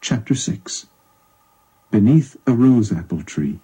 Chapter 6. Beneath a Rose-Apple Tree.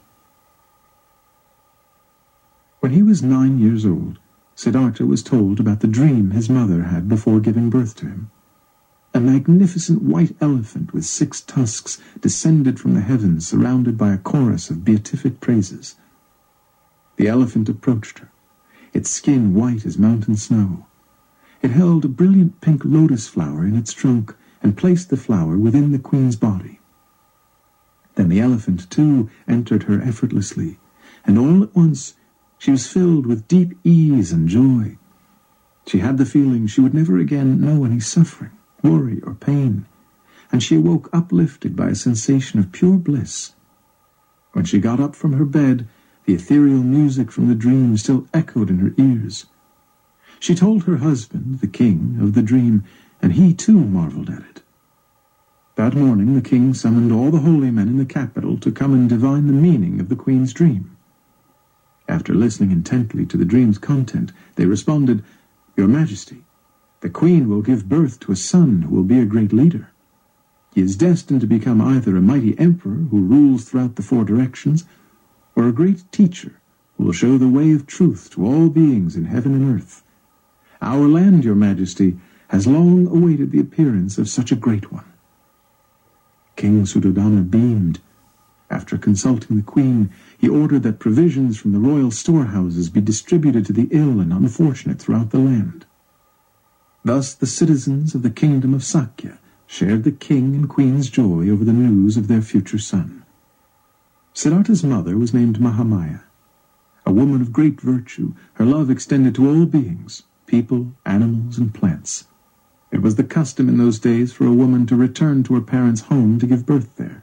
When he was 9 years old, Siddhartha was told about the dream his mother had before giving birth to him. A magnificent white elephant with 6 tusks descended from the heavens, surrounded by a chorus of beatific praises. The elephant approached her, its skin white as mountain snow. It held a brilliant pink lotus flower in its trunk and placed the flower within the queen's body. Then the elephant, too, entered her effortlessly, and all at once she was filled with deep ease and joy. She had the feeling she would never again know any suffering, worry, or pain, and she awoke uplifted by a sensation of pure bliss. When she got up from her bed, the ethereal music from the dream still echoed in her ears. She told her husband, the king, of the dream, and he too marveled at it. That morning the king summoned all the holy men in the capital to come and divine the meaning of the queen's dream. After listening intently to the dream's content, they responded, "Your Majesty, the queen will give birth to a son who will be a great leader. He is destined to become either a mighty emperor who rules throughout the 4 directions, or a great teacher who will show the way of truth to all beings in heaven and earth. Our land, Your Majesty, has long awaited the appearance of such a great one." King Suddhodana beamed. After consulting the queen, he ordered that provisions from the royal storehouses be distributed to the ill and unfortunate throughout the land. Thus the citizens of the kingdom of Sakya shared the king and queen's joy over the news of their future son. Siddhartha's mother was named Mahamaya. A woman of great virtue, her love extended to all beings, people, animals, and plants. It was the custom in those days for a woman to return to her parents' home to give birth there.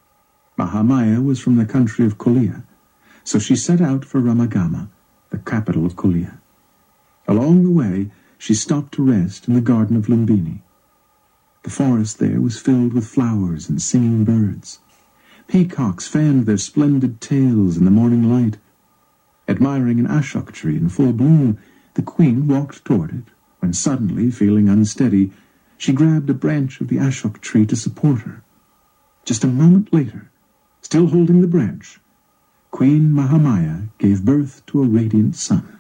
Mahamaya was from the country of Kolia, so she set out for Ramagama, the capital of Kolia. Along the way, she stopped to rest in the garden of Lumbini. The forest there was filled with flowers and singing birds. Peacocks fanned their splendid tails in the morning light. Admiring an ashok tree in full bloom, the queen walked toward it, when suddenly, feeling unsteady, she grabbed a branch of the ashok tree to support her. Just a moment later, still holding the branch, Queen Mahamaya gave birth to a radiant son.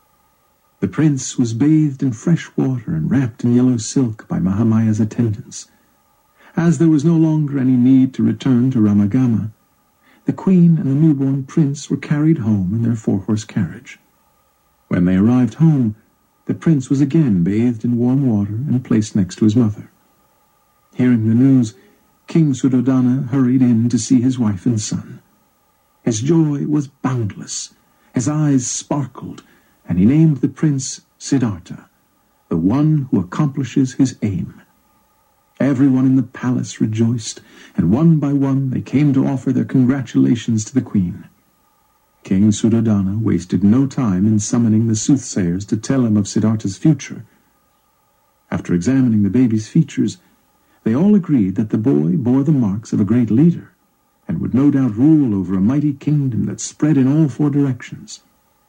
The prince was bathed in fresh water and wrapped in yellow silk by Mahamaya's attendants. As there was no longer any need to return to Ramagama, the queen and the newborn prince were carried home in their 4-horse carriage. When they arrived home, the prince was again bathed in warm water and placed next to his mother. Hearing the news, King Suddhodana hurried in to see his wife and son. His joy was boundless, his eyes sparkled, and he named the prince Siddhartha, the one who accomplishes his aim. Everyone in the palace rejoiced, and one by one they came to offer their congratulations to the queen. King Suddhodana wasted no time in summoning the soothsayers to tell him of Siddhartha's future. After examining the baby's features, they all agreed that the boy bore the marks of a great leader, and would no doubt rule over a mighty kingdom that spread in all 4 directions.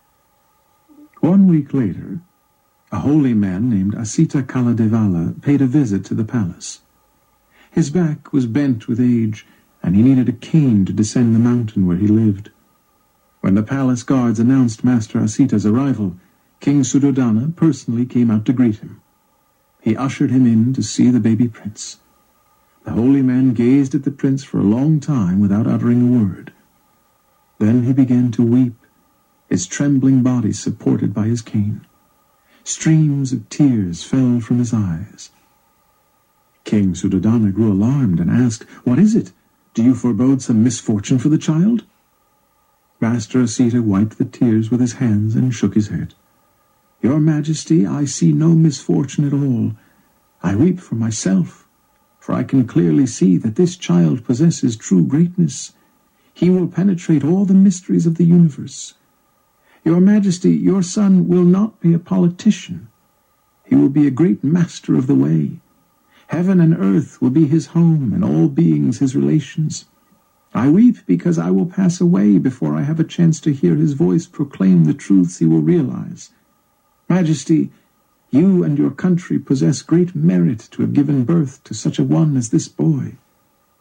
1 week later, a holy man named Asita Kaladevala paid a visit to the palace. His back was bent with age, and he needed a cane to descend the mountain where he lived. When the palace guards announced Master Asita's arrival, King Suddhodana personally came out to greet him. He ushered him in to see the baby prince. The holy man gazed at the prince for a long time without uttering a word. Then he began to weep, his trembling body supported by his cane. Streams of tears fell from his eyes. King Suddhodana grew alarmed and asked, "What is it? Do you forebode some misfortune for the child?" Master Asita wiped the tears with his hands and shook his head. "Your Majesty, I see no misfortune at all. I weep for myself, for I can clearly see that this child possesses true greatness. He will penetrate all the mysteries of the universe. Your Majesty, your son will not be a politician. He will be a great master of the way. Heaven and earth will be his home, and all beings his relations. I weep because I will pass away before I have a chance to hear his voice proclaim the truths he will realize. Majesty, you and your country possess great merit to have given birth to such a one as this boy.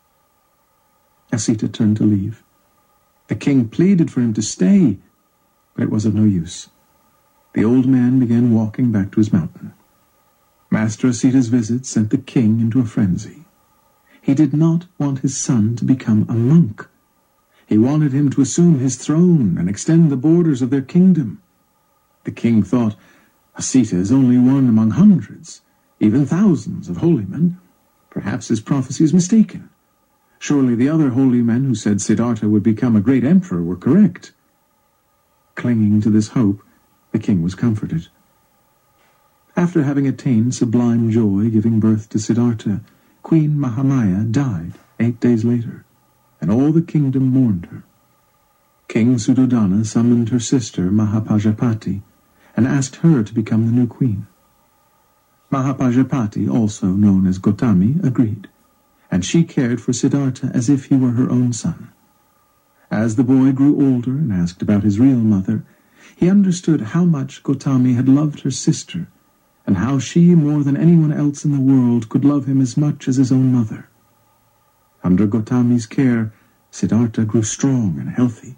Asita turned to leave. The king pleaded for him to stay, but it was of no use. The old man began walking back to his mountain. Master Asita's visit sent the king into a frenzy. He did not want his son to become a monk. He wanted him to assume his throne and extend the borders of their kingdom. The king thought, Asita is only one among hundreds, even thousands of holy men. Perhaps his prophecy is mistaken. Surely the other holy men who said Siddhartha would become a great emperor were correct. Clinging to this hope, the king was comforted. After having attained sublime joy giving birth to Siddhartha, Queen Mahamaya died 8 days later, and all the kingdom mourned her. King Suddhodana summoned her sister Mahapajapati and asked her to become the new queen. Mahapajapati, also known as Gotami, agreed, and she cared for Siddhartha as if he were her own son. As the boy grew older and asked about his real mother, he understood how much Gotami had loved her sister, and how she, more than anyone else in the world, could love him as much as his own mother. Under Gotami's care, Siddhartha grew strong and healthy.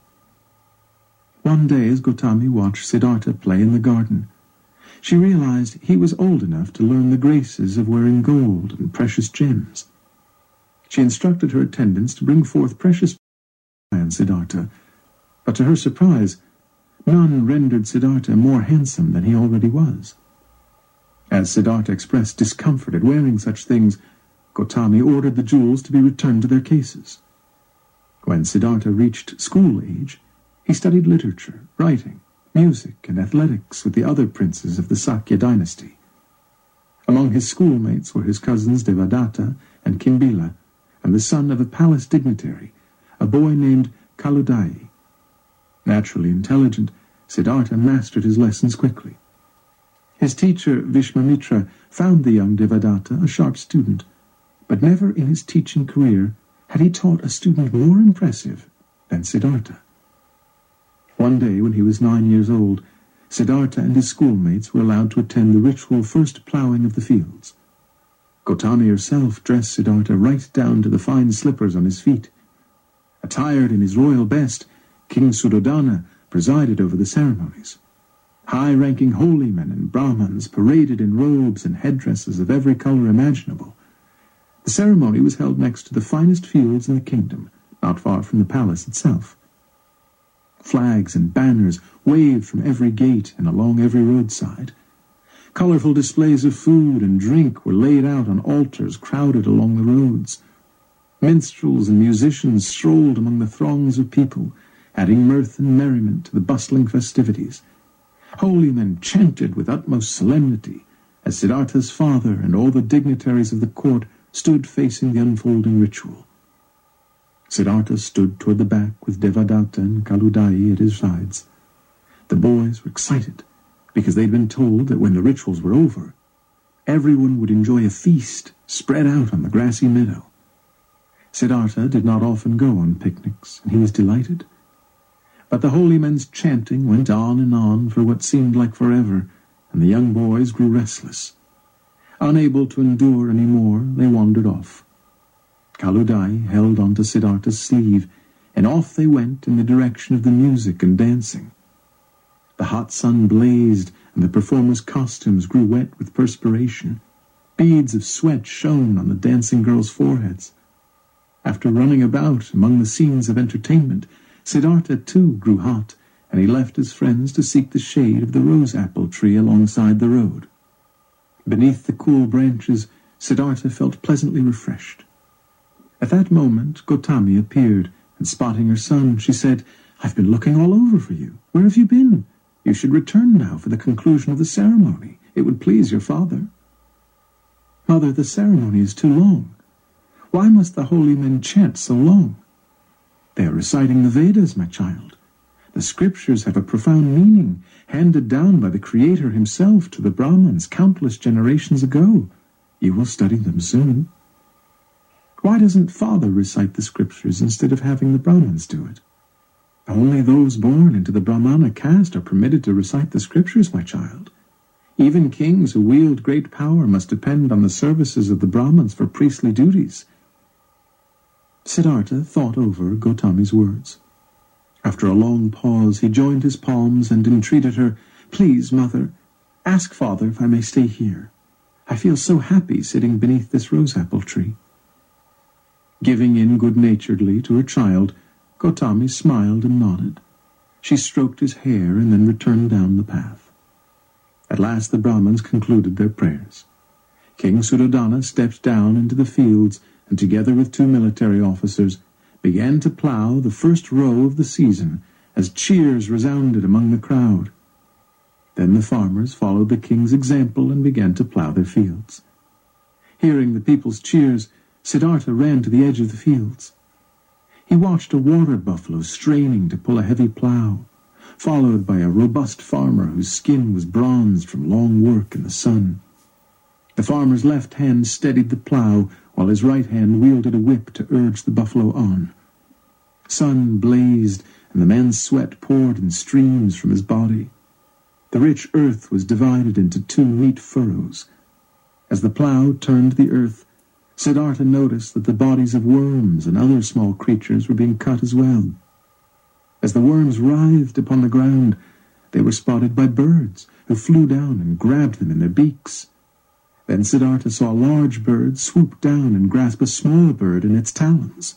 One day, as Gotami watched Siddhartha play in the garden, she realized he was old enough to learn the graces of wearing gold and precious gems. She instructed her attendants to bring forth precious and Siddhartha, but to her surprise, none rendered Siddhartha more handsome than he already was. As Siddhartha expressed discomfort at wearing such things, Gotami ordered the jewels to be returned to their cases. When Siddhartha reached school age, he studied literature, writing, music, and athletics with the other princes of the Sakya dynasty. Among his schoolmates were his cousins Devadatta and Kimbila, and the son of a palace dignitary, a boy named Kaludai. Naturally intelligent, Siddhartha mastered his lessons quickly. His teacher, Vishwamitra, found the young Devadatta a sharp student, but never in his teaching career had he taught a student more impressive than Siddhartha. One day, when he was 9 years old, Siddhartha and his schoolmates were allowed to attend the ritual first ploughing of the fields. Gotami herself dressed Siddhartha right down to the fine slippers on his feet. Attired in his royal best, King Suddhodana presided over the ceremonies. High-ranking holy men and Brahmins paraded in robes and headdresses of every color imaginable. The ceremony was held next to the finest fields in the kingdom, not far from the palace itself. Flags and banners waved from every gate and along every roadside. Colorful displays of food and drink were laid out on altars crowded along the roads. Minstrels and musicians strolled among the throngs of people, adding mirth and merriment to the bustling festivities. Holy men chanted with utmost solemnity as Siddhartha's father and all the dignitaries of the court stood facing the unfolding ritual. Siddhartha stood toward the back with Devadatta and Kaludai at his sides. The boys were excited because they'd been told that when the rituals were over, everyone would enjoy a feast spread out on the grassy meadow. Siddhartha did not often go on picnics, and he was delighted. But the holy men's chanting went on and on for what seemed like forever, and the young boys grew restless. Unable to endure any more, they wandered off. Kaludai held onto Siddhartha's sleeve, and off they went in the direction of the music and dancing. The hot sun blazed, and the performers' costumes grew wet with perspiration. Beads of sweat shone on the dancing girls' foreheads. After running about among the scenes of entertainment, Siddhartha too grew hot, and he left his friends to seek the shade of the rose-apple tree alongside the road. Beneath the cool branches, Siddhartha felt pleasantly refreshed. At that moment, Gotami appeared, and spotting her son, she said, "I've been looking all over for you. Where have you been? You should return now for the conclusion of the ceremony. It would please your father." "Mother, the ceremony is too long. Why must the holy men chant so long?" "They are reciting the Vedas, my child. The scriptures have a profound meaning, handed down by the Creator himself to the Brahmins countless generations ago. You will study them soon." "Why doesn't father recite the scriptures instead of having the Brahmins do it?" "Only those born into the Brahmana caste are permitted to recite the scriptures, my child. Even kings who wield great power must depend on the services of the Brahmins for priestly duties." Siddhartha thought over Gotami's words. After a long pause, he joined his palms and entreated her, "Please, mother, ask father if I may stay here. I feel so happy sitting beneath this rose-apple tree." Giving in good-naturedly to her child, Gotami smiled and nodded. She stroked his hair and then returned down the path. At last the Brahmins concluded their prayers. King Suddhodana stepped down into the fields and, together with 2 military officers, began to plough the first row of the season as cheers resounded among the crowd. Then the farmers followed the king's example and began to plough their fields. Hearing the people's cheers, Siddhartha ran to the edge of the fields. He watched a water buffalo straining to pull a heavy plough, followed by a robust farmer whose skin was bronzed from long work in the sun. The farmer's left hand steadied the plough, while his right hand wielded a whip to urge the buffalo on. Sun blazed, and the man's sweat poured in streams from his body. The rich earth was divided into 2 neat furrows. As the plough turned the earth, Siddhartha noticed that the bodies of worms and other small creatures were being cut as well. As the worms writhed upon the ground, they were spotted by birds, who flew down and grabbed them in their beaks. Then Siddhartha saw a large bird swoop down and grasp a small bird in its talons.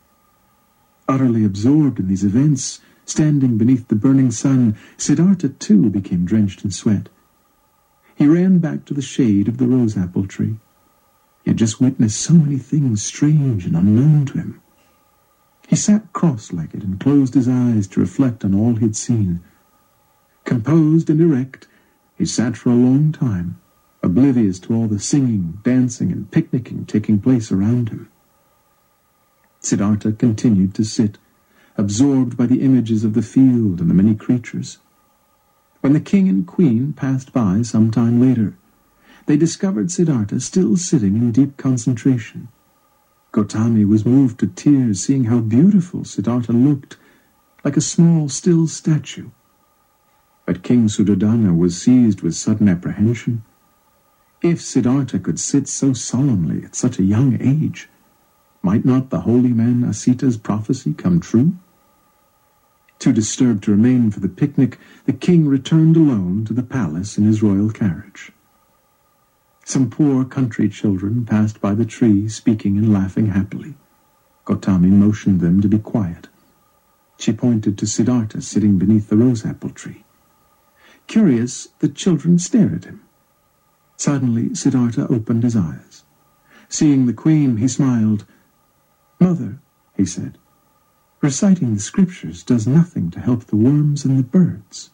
Utterly absorbed in these events, standing beneath the burning sun, Siddhartha too became drenched in sweat. He ran back to the shade of the rose-apple tree. He had just witnessed so many things strange and unknown to him. He sat cross-legged and closed his eyes to reflect on all he had seen. Composed and erect, he sat for a long time, oblivious to all the singing, dancing, and picnicking taking place around him. Siddhartha continued to sit, absorbed by the images of the field and the many creatures. When the king and queen passed by some time later, they discovered Siddhartha still sitting in deep concentration. Gotami was moved to tears, seeing how beautiful Siddhartha looked, like a small, still statue. But King Suddhodana was seized with sudden apprehension. If Siddhartha could sit so solemnly at such a young age, might not the holy man Asita's prophecy come true? Too disturbed to remain for the picnic, the king returned alone to the palace in his royal carriage. Some poor country children passed by the tree, speaking and laughing happily. Gotami motioned them to be quiet. She pointed to Siddhartha sitting beneath the rose-apple tree. Curious, the children stared at him. Suddenly, Siddhartha opened his eyes. Seeing the queen, he smiled. "Mother," he said, "reciting the scriptures does nothing to help the worms and the birds."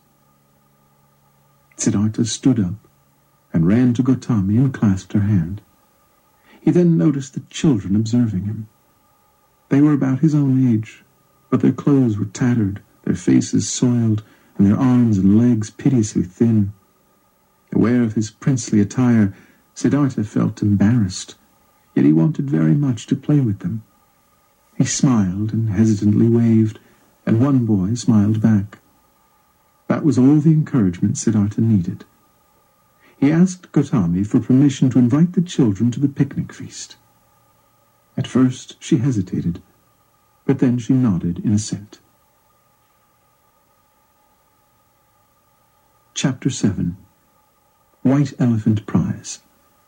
Siddhartha stood up and ran to Gotami and clasped her hand. He then noticed the children observing him. They were about his own age, but their clothes were tattered, their faces soiled, and their arms and legs piteously thin. Aware of his princely attire, Siddhartha felt embarrassed, yet he wanted very much to play with them. He smiled and hesitantly waved, and one boy smiled back. That was all the encouragement Siddhartha needed. He asked Gotami for permission to invite the children to the picnic feast. At first she hesitated, but then she nodded in assent. Chapter 7. White Elephant Prize.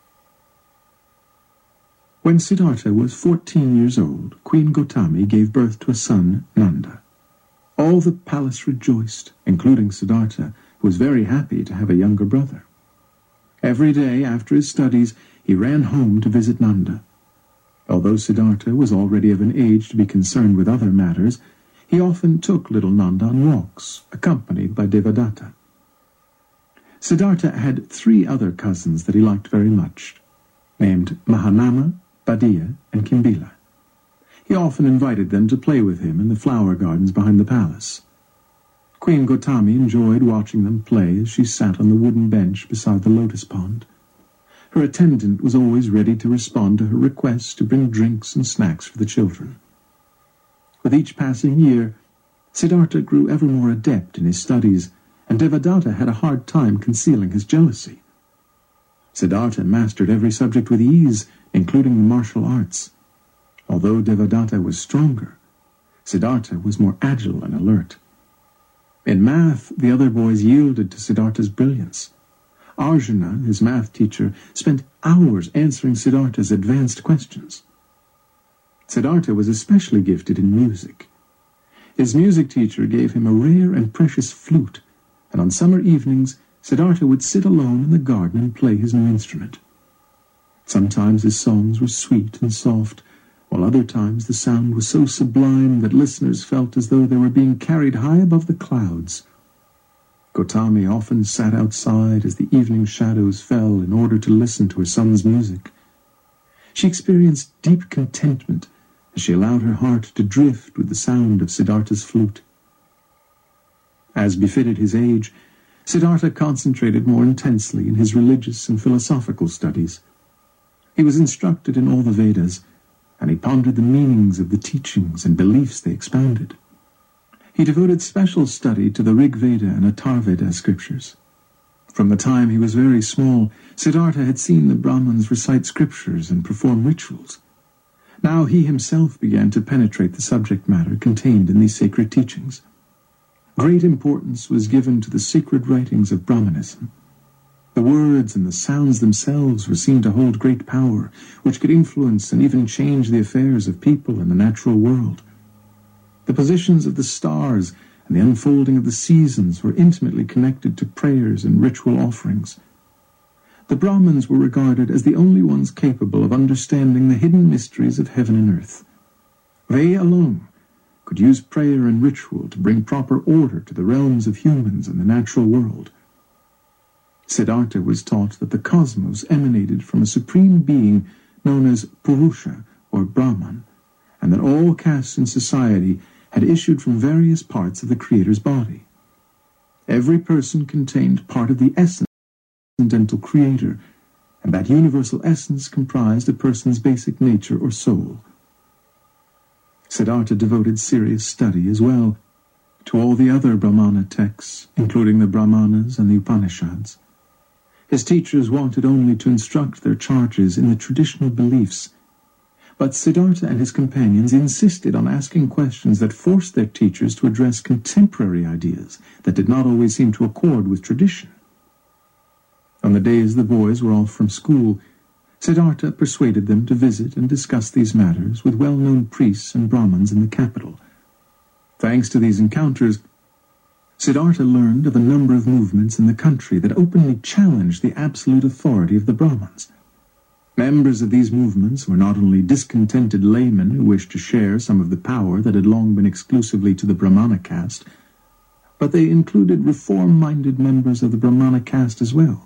When Siddhartha was 14 years old, Queen Gotami gave birth to a son, Nanda. All the palace rejoiced, including Siddhartha, who was very happy to have a younger brother. Every day after his studies, he ran home to visit Nanda. Although Siddhartha was already of an age to be concerned with other matters, he often took little Nanda on walks, accompanied by Devadatta. Siddhartha had 3 other cousins that he liked very much, named Mahanama, Badiya, and Kimbila. He often invited them to play with him in the flower gardens behind the palace. Queen Gotami enjoyed watching them play as she sat on the wooden bench beside the lotus pond. Her attendant was always ready to respond to her requests to bring drinks and snacks for the children. With each passing year, Siddhartha grew ever more adept in his studies, and Devadatta had a hard time concealing his jealousy. Siddhartha mastered every subject with ease, including the martial arts. Although Devadatta was stronger, Siddhartha was more agile and alert. In math, the other boys yielded to Siddhartha's brilliance. Arjuna, his math teacher, spent hours answering Siddhartha's advanced questions. Siddhartha was especially gifted in music. His music teacher gave him a rare and precious flute, and on summer evenings, Siddhartha would sit alone in the garden and play his new instrument. Sometimes his songs were sweet and soft, while other times the sound was so sublime that listeners felt as though they were being carried high above the clouds. Gotami often sat outside as the evening shadows fell in order to listen to her son's music. She experienced deep contentment as she allowed her heart to drift with the sound of Siddhartha's flute. As befitted his age, Siddhartha concentrated more intensely in his religious and philosophical studies. He was instructed in all the Vedas, and he pondered the meanings of the teachings and beliefs they expounded. He devoted special study to the Rig Veda and Atharvaveda scriptures. From the time he was very small, Siddhartha had seen the Brahmins recite scriptures and perform rituals. Now he himself began to penetrate the subject matter contained in these sacred teachings. Great importance was given to the sacred writings of Brahmanism. The words and the sounds themselves were seen to hold great power, which could influence and even change the affairs of people in the natural world. The positions of the stars and the unfolding of the seasons were intimately connected to prayers and ritual offerings. The Brahmins were regarded as the only ones capable of understanding the hidden mysteries of heaven and earth. They alone could use prayer and ritual to bring proper order to the realms of humans and the natural world. Siddhartha was taught that the cosmos emanated from a supreme being known as Purusha, or Brahman, and that all castes in society had issued from various parts of the Creator's body. Every person contained part of the essence of the transcendental Creator, and that universal essence comprised a person's basic nature or soul. Siddhartha devoted serious study as well to all the other Brahmana texts, including the Brahmanas and the Upanishads. His teachers wanted only to instruct their charges in the traditional beliefs, but Siddhartha and his companions insisted on asking questions that forced their teachers to address contemporary ideas that did not always seem to accord with tradition. On the days the boys were off from school, Siddhartha persuaded them to visit and discuss these matters with well-known priests and Brahmins in the capital. Thanks to these encounters, Siddhartha learned of a number of movements in the country that openly challenged the absolute authority of the Brahmins. Members of these movements were not only discontented laymen who wished to share some of the power that had long been exclusively to the Brahmana caste, but they included reform-minded members of the Brahmana caste as well.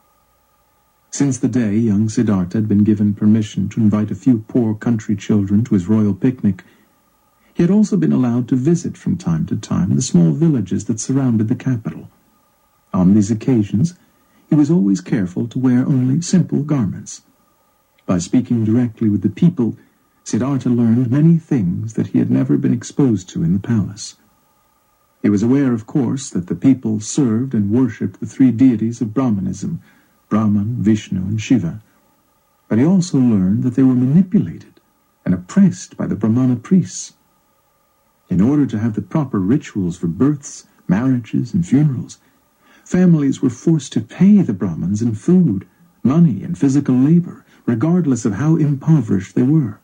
Since the day young Siddhartha had been given permission to invite a few poor country children to his royal picnic, he had also been allowed to visit from time to time the small villages that surrounded the capital. On these occasions, he was always careful to wear only simple garments. By speaking directly with the people, Siddhartha learned many things that he had never been exposed to in the palace. He was aware, of course, that the people served and worshipped the three deities of Brahmanism, Brahman, Vishnu, and Shiva, but he also learned that they were manipulated and oppressed by the Brahmana priests. In order to have the proper rituals for births, marriages, and funerals, families were forced to pay the Brahmins in food, money, and physical labor, regardless of how impoverished they were.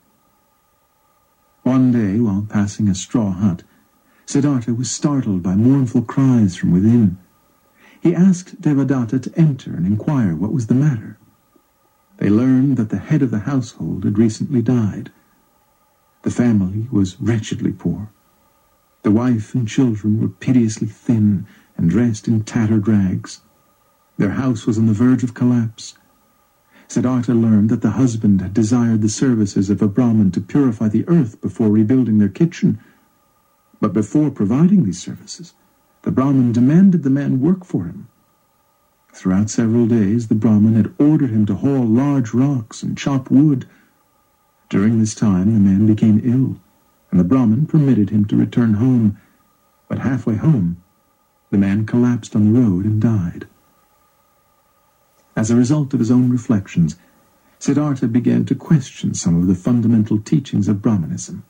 One day, while passing a straw hut, Siddhartha was startled by mournful cries from within. He asked Devadatta to enter and inquire what was the matter. They learned that the head of the household had recently died. The family was wretchedly poor. The wife and children were piteously thin and dressed in tattered rags. Their house was on the verge of collapse. Siddhartha learned that the husband had desired the services of a Brahmin to purify the earth before rebuilding their kitchen. But before providing these services, the Brahmin demanded the man work for him. Throughout several days, the Brahmin had ordered him to haul large rocks and chop wood. During this time, the man became ill, and the Brahmin permitted him to return home. But halfway home, the man collapsed on the road and died. As a result of his own reflections, Siddhartha began to question some of the fundamental teachings of Brahmanism.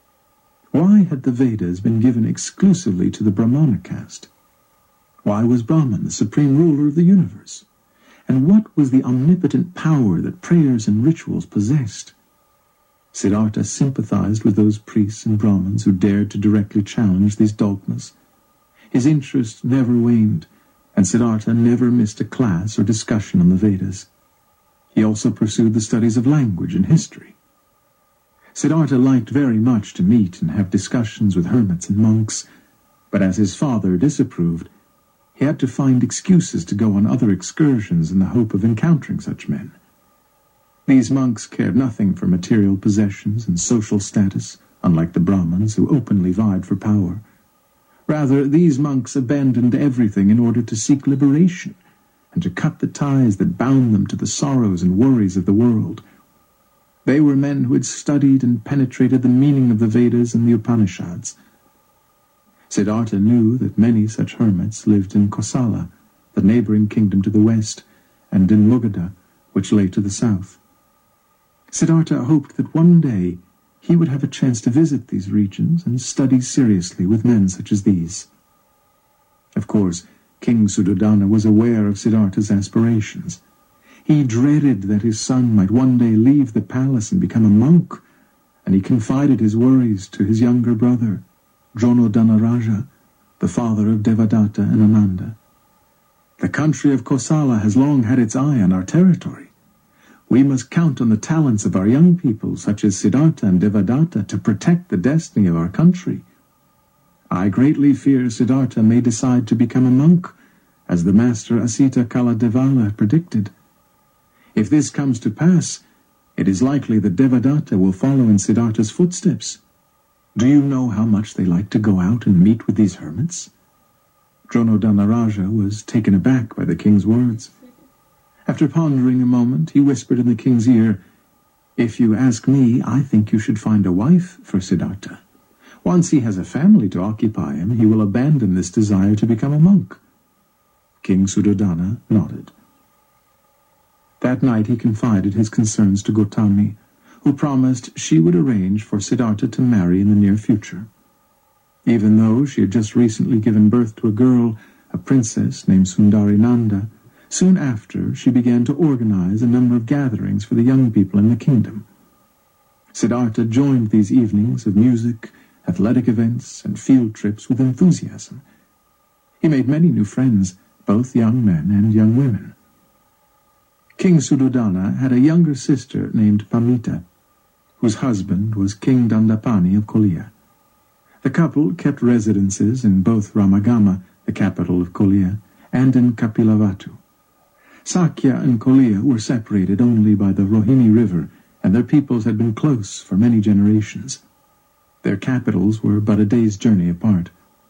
Why had the Vedas been given exclusively to the Brahmana caste? Why was Brahman the supreme ruler of the universe? And what was the omnipotent power that prayers and rituals possessed? Siddhartha sympathized with those priests and Brahmins who dared to directly challenge these dogmas. His interest never waned, and Siddhartha never missed a class or discussion on the Vedas. He also pursued the studies of language and history. Siddhartha liked very much to meet and have discussions with hermits and monks, but as his father disapproved, he had to find excuses to go on other excursions in the hope of encountering such men. These monks cared nothing for material possessions and social status, unlike the Brahmins who openly vied for power. Rather, these monks abandoned everything in order to seek liberation and to cut the ties that bound them to the sorrows and worries of the world. They were men who had studied and penetrated the meaning of the Vedas and the Upanishads. Siddhartha knew that many such hermits lived in Kosala, the neighboring kingdom to the west, and in Magadha, which lay to the south. Siddhartha hoped that one day he would have a chance to visit these regions and study seriously with men such as these. Of course, King Suddhodana was aware of Siddhartha's aspirations. He dreaded that his son might one day leave the palace and become a monk, and he confided his worries to his younger brother, Dronodhanaraja, the father of Devadatta and Ananda. The country of Kosala has long had its eye on our territory. We must count on the talents of our young people, such as Siddhartha and Devadatta, to protect the destiny of our country. I greatly fear Siddhartha may decide to become a monk, as the master Asita Kaladevala predicted. If this comes to pass, it is likely that Devadatta will follow in Siddhartha's footsteps. Do you know how much they like to go out and meet with these hermits?" Dronodhanaraja was taken aback by the king's words. After pondering a moment, he whispered in the king's ear, "If you ask me, I think you should find a wife for Siddhartha. Once he has a family to occupy him, he will abandon this desire to become a monk." King Suddhodana nodded. That night he confided his concerns to Gotami, who promised she would arrange for Siddhartha to marry in the near future. Even though she had just recently given birth to a girl, a princess named Sundari Nanda, soon after she began to organize a number of gatherings for the young people in the kingdom. Siddhartha joined these evenings of music, athletic events, and field trips with enthusiasm. He made many new friends, both young men and young women. King Suddhodana had a younger sister named Pamita, whose husband was King Dandapani of Koliya. The couple kept residences in both Ramagama, the capital of Koliya, and in Kapilavatu. Sakya and Koliya were separated only by the Rohini River, and their peoples had been close for many generations. Their capitals were but a day's journey apart.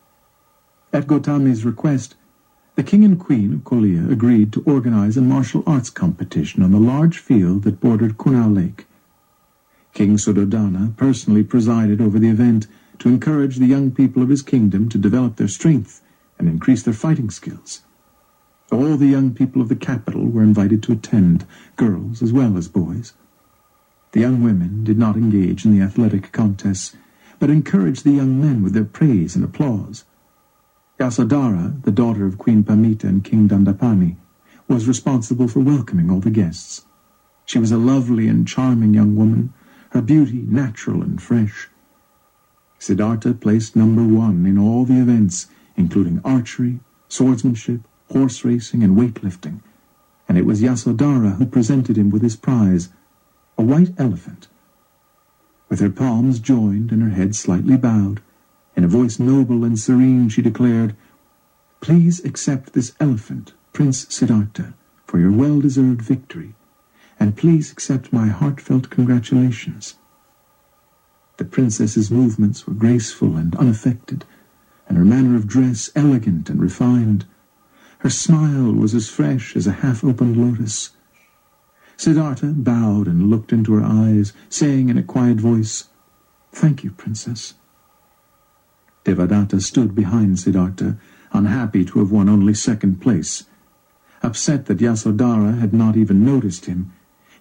At Gotami's request, the king and queen of Koliya agreed to organize a martial arts competition on the large field that bordered Kunal Lake. King Suddhodana personally presided over the event to encourage the young people of his kingdom to develop their strength and increase their fighting skills. All the young people of the capital were invited to attend, girls as well as boys. The young women did not engage in the athletic contests, but encouraged the young men with their praise and applause. Yasodhara, the daughter of Queen Pamita and King Dandapani, was responsible for welcoming all the guests. She was a lovely and charming young woman, her beauty natural and fresh. Siddhartha placed number 1 in all the events, including archery, swordsmanship, horse racing, and weightlifting, and it was Yasodhara who presented him with his prize, a white elephant. With her palms joined and her head slightly bowed, in a voice noble and serene she declared, "Please accept this elephant, Prince Siddhartha, for your well-deserved victory, and please accept my heartfelt congratulations." The princess's movements were graceful and unaffected, and her manner of dress elegant and refined. Her smile was as fresh as a half-opened lotus. Siddhartha bowed and looked into her eyes, saying in a quiet voice, "Thank you, princess." Devadatta stood behind Siddhartha, unhappy to have won only second place. Upset that Yasodhara had not even noticed him,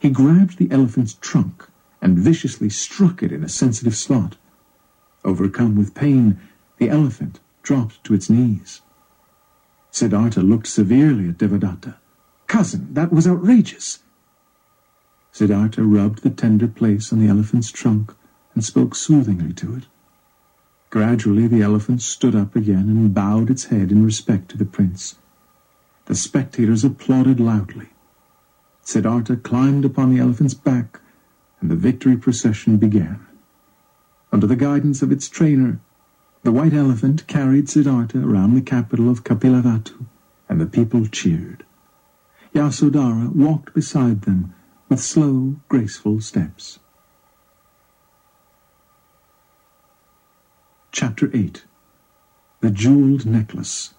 He grabbed the elephant's trunk and viciously struck it in a sensitive slot. Overcome with pain, the elephant dropped to its knees. Siddhartha looked severely at Devadatta. "Cousin, that was outrageous." Siddhartha rubbed the tender place on the elephant's trunk and spoke soothingly to it. Gradually the elephant stood up again and bowed its head in respect to the prince. The spectators applauded loudly. Siddhartha climbed upon the elephant's back, and the victory procession began. Under the guidance of its trainer, the white elephant carried Siddhartha around the capital of Kapilavatthu, and the people cheered. Yasodhara walked beside them with slow, graceful steps. Chapter 8. The Jeweled Necklace.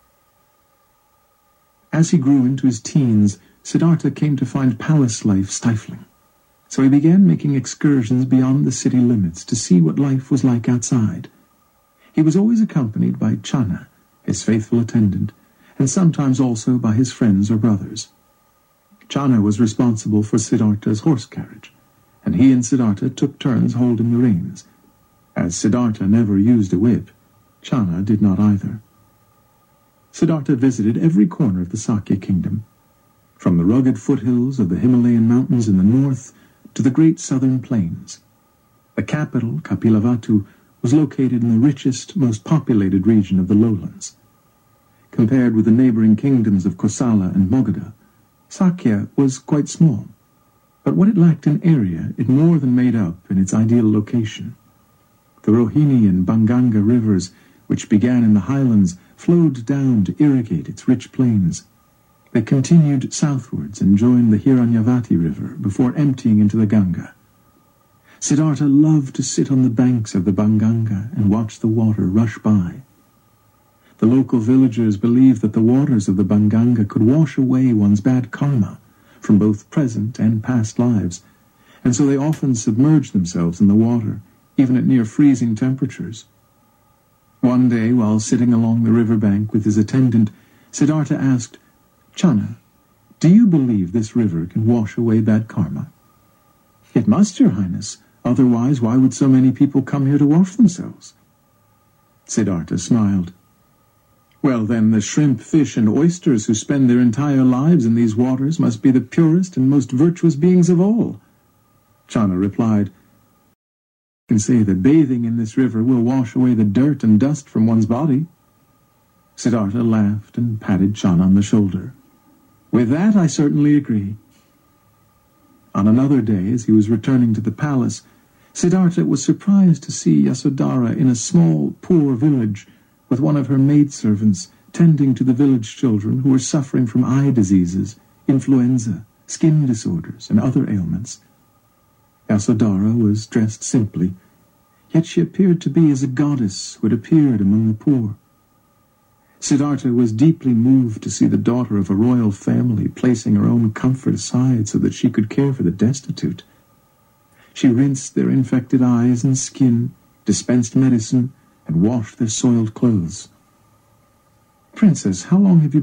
As he grew into his teens, Siddhartha came to find palace life stifling. So he began making excursions beyond the city limits to see what life was like outside. He was always accompanied by Channa, his faithful attendant, and sometimes also by his friends or brothers. Channa was responsible for Siddhartha's horse carriage, and he and Siddhartha took turns holding the reins. As Siddhartha never used a whip, Channa did not either. Siddhartha visited every corner of the Sakya kingdom, from the rugged foothills of the Himalayan mountains in the north to the great southern plains. The capital, Kapilavatthu, was located in the richest, most populated region of the lowlands. Compared with the neighboring kingdoms of Kosala and Magadha, Sakya was quite small, but what it lacked in area it more than made up in its ideal location. The Rohini and Banganga rivers, which began in the highlands, flowed down to irrigate its rich plains. They continued southwards and joined the Hiranyavati River before emptying into the Ganga. Siddhartha loved to sit on the banks of the Banganga and watch the water rush by. The local villagers believed that the waters of the Banganga could wash away one's bad karma from both present and past lives, and so they often submerged themselves in the water, even at near freezing temperatures. One day, while sitting along the riverbank with his attendant, Siddhartha asked, "Channa, do you believe this river can wash away bad karma?" "It must, Your Highness. Otherwise, why would so many people come here to wash themselves?" Siddhartha smiled. "Well, then, the shrimp, fish, and oysters who spend their entire lives in these waters must be the purest and most virtuous beings of all." Channa replied, "I can say that bathing in this river will wash away the dirt and dust from one's body." Siddhartha laughed and patted Channa on the shoulder. "With that, I certainly agree." On another day, as he was returning to the palace, Siddhartha was surprised to see Yasodhara in a small, poor village, with one of her maidservants tending to the village children who were suffering from eye diseases, influenza, skin disorders, and other ailments. Yasodhara was dressed simply, yet she appeared to be as a goddess who had appeared among the poor. Siddhartha was deeply moved to see the daughter of a royal family placing her own comfort aside so that she could care for the destitute. She rinsed their infected eyes and skin, dispensed medicine, and washed their soiled clothes. "Princess, how long have you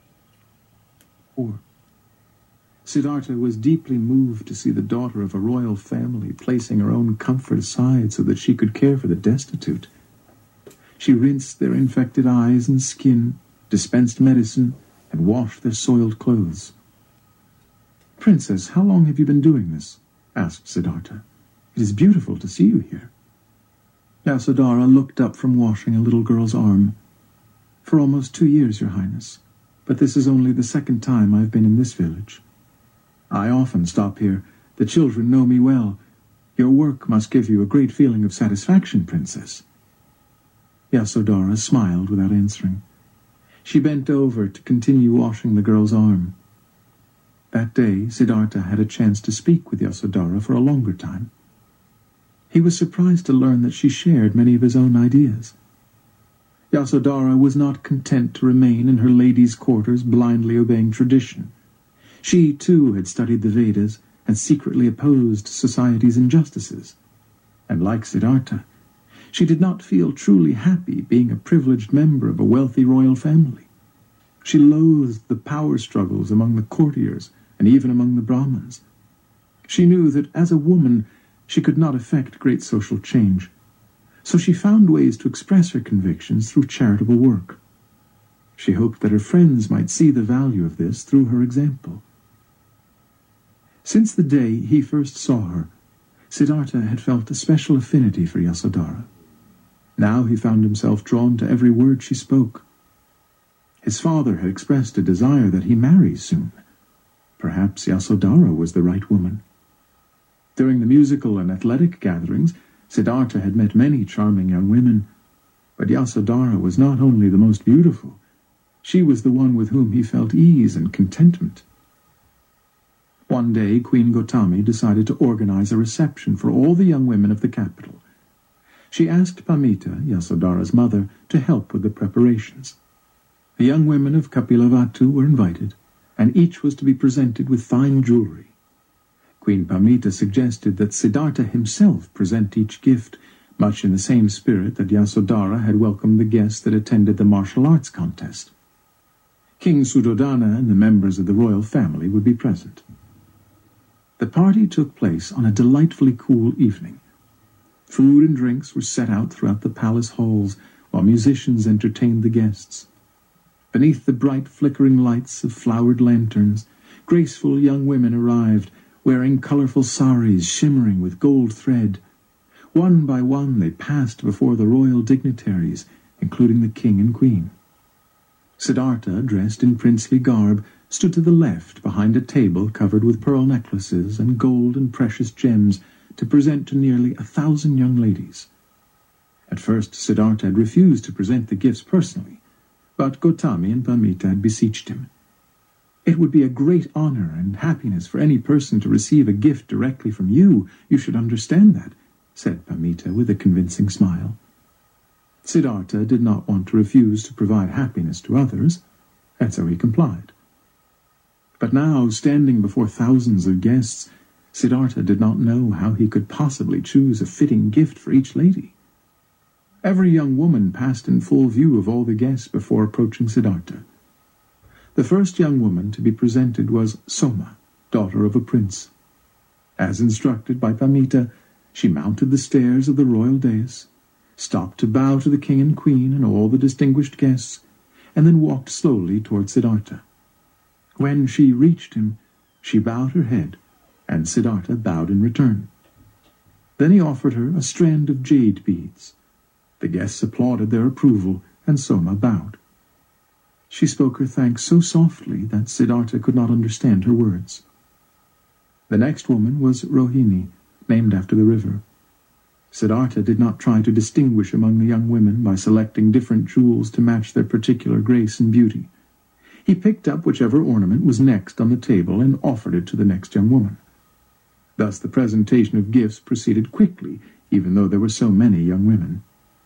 been poor?" Siddhartha was deeply moved to see the daughter of a royal family placing her own comfort aside so that she could care for the destitute. She rinsed their infected eyes and skin, dispensed medicine, and washed their soiled clothes. "Princess, how long have you been doing this?" asked Siddhartha. "It is beautiful to see you here." Yasodhara looked up from washing a little girl's arm. "For almost 2 years, Your Highness, but this is only the second time I've been in this village. I often stop here. The children know me well. Your work must give you a great feeling of satisfaction, Princess." Yasodhara smiled without answering. She bent over to continue washing the girl's arm. That day, Siddhartha had a chance to speak with Yasodhara for a longer time. He was surprised to learn that she shared many of his own ideas. Yasodhara was not content to remain in her lady's quarters blindly obeying tradition. She, too, had studied the Vedas and secretly opposed society's injustices. And like Siddhartha, she did not feel truly happy being a privileged member of a wealthy royal family. She loathed the power struggles among the courtiers and even among the Brahmins. She knew that as a woman she could not effect great social change, so she found ways to express her convictions through charitable work. She hoped that her friends might see the value of this through her example. Since the day he first saw her, Siddhartha had felt a special affinity for Yasodhara. Now he found himself drawn to every word she spoke. His father had expressed a desire that he marry soon. Perhaps Yasodhara was the right woman. During the musical and athletic gatherings, Siddhartha had met many charming young women, but Yasodhara was not only the most beautiful, she was the one with whom he felt ease and contentment. One day, Queen Gotami decided to organize a reception for all the young women of the capital. She asked Pamita, Yasodhara's mother, to help with the preparations. The young women of Kapilavatu were invited, and each was to be presented with fine jewelry. Queen Pamita suggested that Siddhartha himself present each gift, much in the same spirit that Yasodhara had welcomed the guests that attended the martial arts contest. King Suddhodana and the members of the royal family would be present. The party took place on a delightfully cool evening. Food and drinks were set out throughout the palace halls, while musicians entertained the guests. Beneath the bright flickering lights of flowered lanterns, graceful young women arrived, wearing colorful saris shimmering with gold thread. One by one they passed before the royal dignitaries, including the king and queen. Siddhartha, dressed in princely garb, stood to the left behind a table covered with pearl necklaces and gold and precious gems to present to nearly 1,000 young ladies. At first Siddhartha had refused to present the gifts personally, but Gotami and Pamita had beseeched him. "It would be a great honor and happiness for any person to receive a gift directly from you. You should understand that," said Pamita with a convincing smile. Siddhartha did not want to refuse to provide happiness to others, and so he complied. But now, standing before thousands of guests, Siddhartha did not know how he could possibly choose a fitting gift for each lady. Every young woman passed in full view of all the guests before approaching Siddhartha. The first young woman to be presented was Soma, daughter of a prince. As instructed by Pamita, she mounted the stairs of the royal dais, stopped to bow to the king and queen and all the distinguished guests, and then walked slowly toward Siddhartha. When she reached him, she bowed her head, and Siddhartha bowed in return. Then he offered her a strand of jade beads. The guests applauded their approval, and Soma bowed. She spoke her thanks so softly that Siddhartha could not understand her words. The next woman was Rohini, named after the river. Siddhartha did not try to distinguish among the young women by selecting different jewels to match their particular grace and beauty. He picked up whichever ornament was next on the table and offered it to the next young woman. Thus the presentation of gifts proceeded quickly, even though there were so many young women.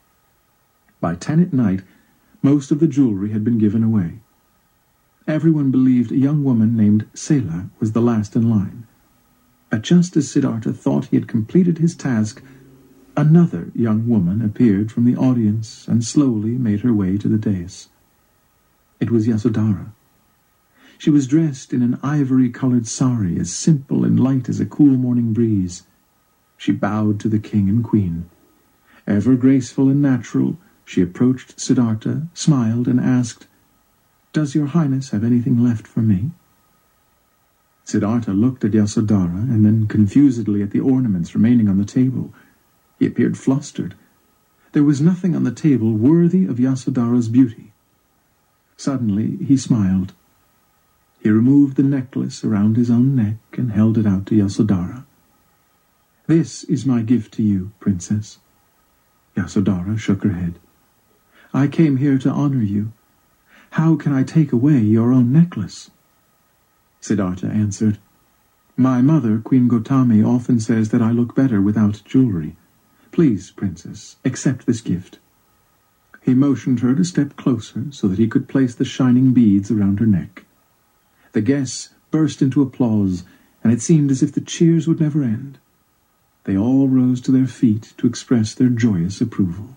By 10 at night, most of the jewelry had been given away. Everyone believed a young woman named Sela was the last in line. But just as Siddhartha thought he had completed his task, another young woman appeared from the audience and slowly made her way to the dais. It was Yasodhara. She was dressed in an ivory-colored sari as simple and light as a cool morning breeze. She bowed to the king and queen. Ever graceful and natural, she approached Siddhartha, smiled, and asked, "Does your highness have anything left for me?" Siddhartha looked at Yasodhara and then confusedly at the ornaments remaining on the table. He appeared flustered. There was nothing on the table worthy of Yasodhara's beauty. Suddenly he smiled. He removed the necklace around his own neck and held it out to Yasodhara. "This is my gift to you, princess." Yasodhara shook her head. "I came here to honor you. How can I take away your own necklace?" Siddhartha answered, "My mother, Queen Gotami, often says that I look better without jewelry. Please, princess, accept this gift." He motioned her to step closer so that he could place the shining beads around her neck. The guests burst into applause, and it seemed as if the cheers would never end. They all rose to their feet to express their joyous approval.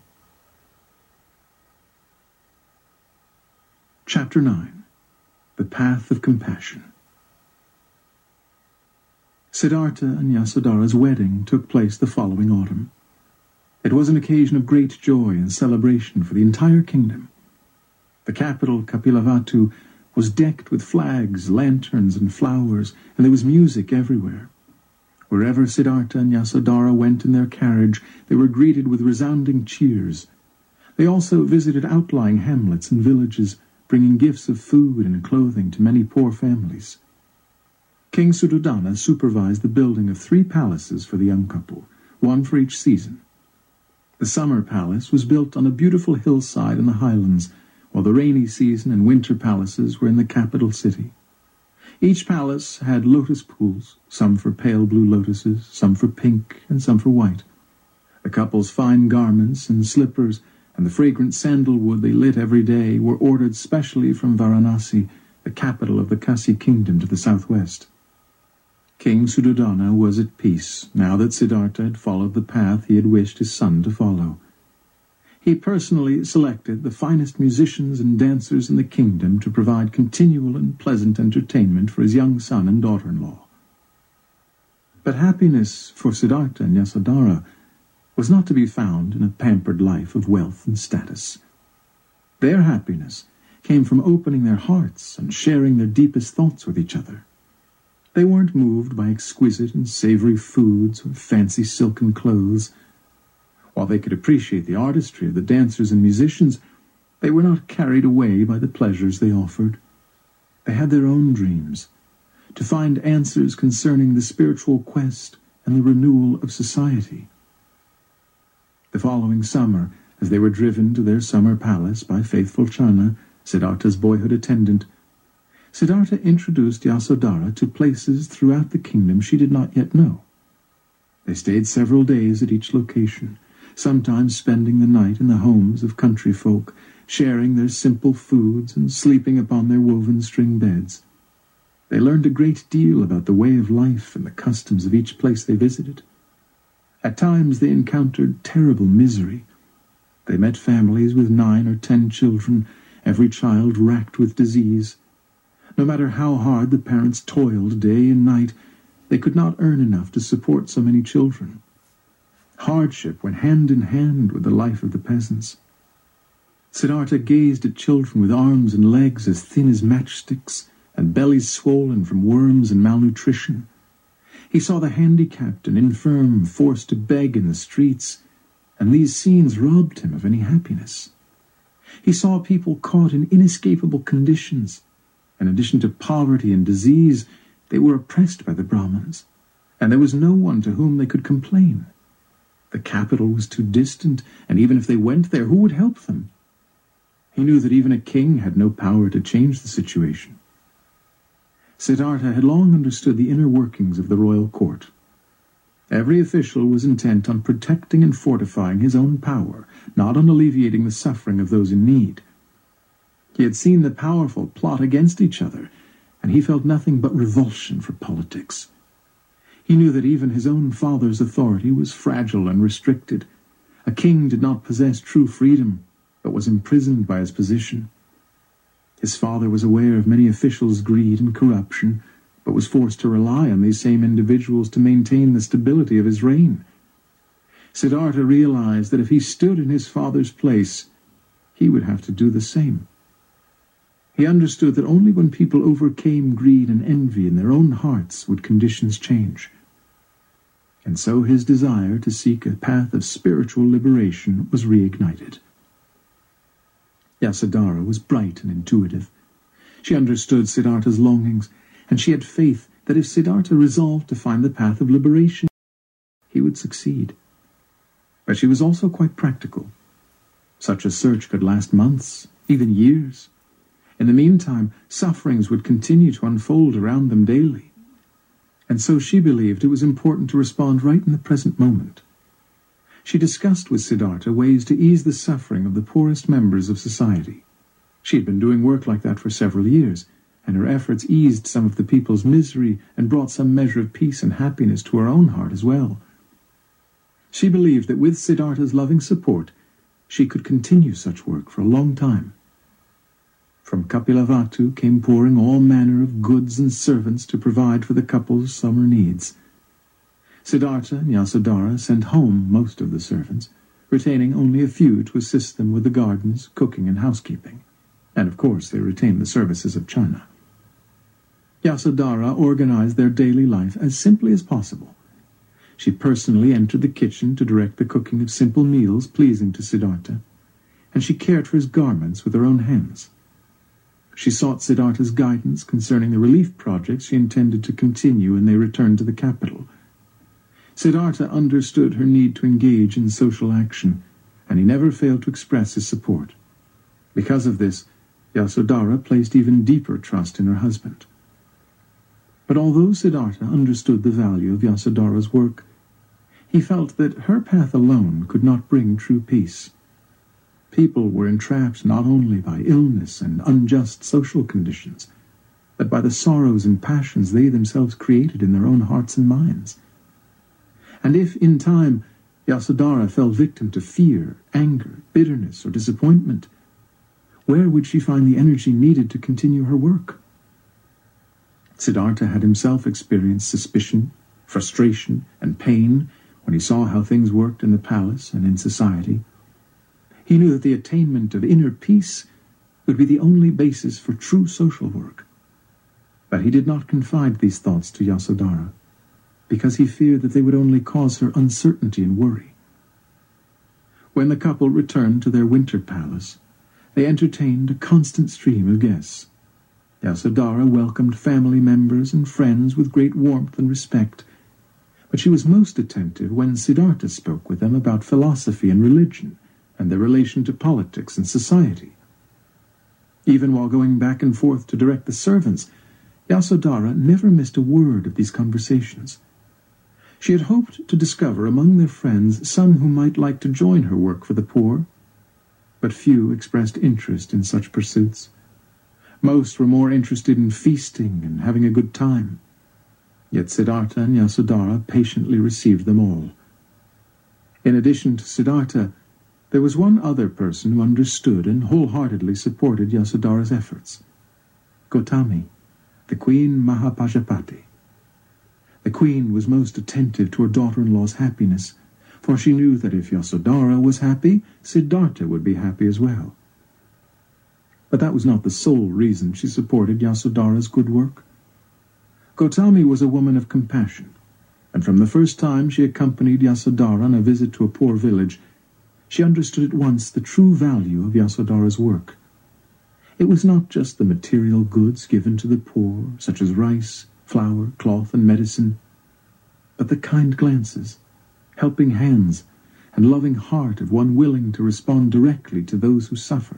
Chapter 9. The Path of Compassion. Siddhartha and Yasodhara's wedding took place the following autumn. It was an occasion of great joy and celebration for the entire kingdom. The capital, Kapilavatthu, was decked with flags, lanterns, and flowers, and there was music everywhere. Wherever Siddhartha and Yasodhara went in their carriage, they were greeted with resounding cheers. They also visited outlying hamlets and villages, bringing gifts of food and clothing to many poor families. King Suddhodana supervised the building of 3 palaces for the young couple, one for each season. The summer palace was built on a beautiful hillside in the highlands, while the rainy season and winter palaces were in the capital city. Each palace had lotus pools, some for pale blue lotuses, some for pink, and some for white. The couple's fine garments and slippers and the fragrant sandalwood they lit every day were ordered specially from Varanasi, the capital of the Kasi kingdom to the southwest. King Suddhodana was at peace, now that Siddhartha had followed the path he had wished his son to follow. He personally selected the finest musicians and dancers in the kingdom to provide continual and pleasant entertainment for his young son and daughter-in-law. But happiness for Siddhartha and Yasodhara was not to be found in a pampered life of wealth and status. Their happiness came from opening their hearts and sharing their deepest thoughts with each other. They weren't moved by exquisite and savory foods or fancy silken clothes. While they could appreciate the artistry of the dancers and musicians, they were not carried away by the pleasures they offered. They had their own dreams, to find answers concerning the spiritual quest and the renewal of society. The following summer, as they were driven to their summer palace by faithful Channa, Siddhartha's boyhood attendant, Siddhartha introduced Yasodhara to places throughout the kingdom she did not yet know. They stayed several days at each location, sometimes spending the night in the homes of country folk, sharing their simple foods and sleeping upon their woven string beds. They learned a great deal about the way of life and the customs of each place they visited. At times they encountered terrible misery. They met families with 9 or 10 children, every child racked with disease. No matter how hard the parents toiled day and night, they could not earn enough to support so many children. Hardship went hand in hand with the life of the peasants. Siddhartha gazed at children with arms and legs as thin as matchsticks, and bellies swollen from worms and malnutrition. He saw the handicapped and infirm forced to beg in the streets, and these scenes robbed him of any happiness. He saw people caught in inescapable conditions. In addition to poverty and disease, they were oppressed by the Brahmins, and there was no one to whom they could complain. The capital was too distant, and even if they went there, who would help them? He knew that even a king had no power to change the situation. Siddhartha had long understood the inner workings of the royal court. Every official was intent on protecting and fortifying his own power, not on alleviating the suffering of those in need. He had seen the powerful plot against each other, and he felt nothing but revulsion for politics. He knew that even his own father's authority was fragile and restricted. A king did not possess true freedom, but was imprisoned by his position. His father was aware of many officials' greed and corruption, but was forced to rely on these same individuals to maintain the stability of his reign. Siddhartha realized that if he stood in his father's place, he would have to do the same. He understood that only when people overcame greed and envy in their own hearts would conditions change. And so his desire to seek a path of spiritual liberation was reignited. Yasodhara was bright and intuitive. She understood Siddhartha's longings, and she had faith that if Siddhartha resolved to find the path of liberation, he would succeed. But she was also quite practical. Such a search could last months, even years. In the meantime, sufferings would continue to unfold around them daily. And so she believed it was important to respond right in the present moment. She discussed with Siddhartha ways to ease the suffering of the poorest members of society. She had been doing work like that for several years, and her efforts eased some of the people's misery and brought some measure of peace and happiness to her own heart as well. She believed that with Siddhartha's loving support, she could continue such work for a long time. From Kapilavatthu came pouring all manner of goods and servants to provide for the couple's summer needs. Siddhartha and Yasodhara sent home most of the servants, retaining only a few to assist them with the gardens, cooking, and housekeeping. And of course they retained the services of Channa. Yasodhara organized their daily life as simply as possible. She personally entered the kitchen to direct the cooking of simple meals pleasing to Siddhartha, and she cared for his garments with her own hands. She sought Siddhartha's guidance concerning the relief projects she intended to continue when they returned to the capital. Siddhartha understood her need to engage in social action, and he never failed to express his support. Because of this, Yasodhara placed even deeper trust in her husband. But although Siddhartha understood the value of Yasodhara's work, he felt that her path alone could not bring true peace. People were entrapped not only by illness and unjust social conditions, but by the sorrows and passions they themselves created in their own hearts and minds. And if, in time, Yasodhara fell victim to fear, anger, bitterness, or disappointment, where would she find the energy needed to continue her work? Siddhartha had himself experienced suspicion, frustration, and pain when he saw how things worked in the palace and in society. He knew that the attainment of inner peace would be the only basis for true social work. But he did not confide these thoughts to Yasodhara, because he feared that they would only cause her uncertainty and worry. When the couple returned to their winter palace, they entertained a constant stream of guests. Yasodhara welcomed family members and friends with great warmth and respect, but she was most attentive when Siddhartha spoke with them about philosophy and religion, and their relation to politics and society. Even while going back and forth to direct the servants, Yasodhara never missed a word of these conversations. She had hoped to discover among their friends some who might like to join her work for the poor, but few expressed interest in such pursuits. Most were more interested in feasting and having a good time. Yet Siddhartha and Yasodhara patiently received them all. In addition to Siddhartha, there was one other person who understood and wholeheartedly supported Yasodhara's efforts: Gautami, the Queen Mahapajapati. The queen was most attentive to her daughter-in-law's happiness, for she knew that if Yasodhara was happy, Siddhartha would be happy as well. But that was not the sole reason she supported Yasodhara's good work. Gautami was a woman of compassion, and from the first time she accompanied Yasodhara on a visit to a poor village, she understood at once the true value of Yasodhara's work. It was not just the material goods given to the poor, such as rice, flour, cloth, and medicine, but the kind glances, helping hands, and loving heart of one willing to respond directly to those who suffer.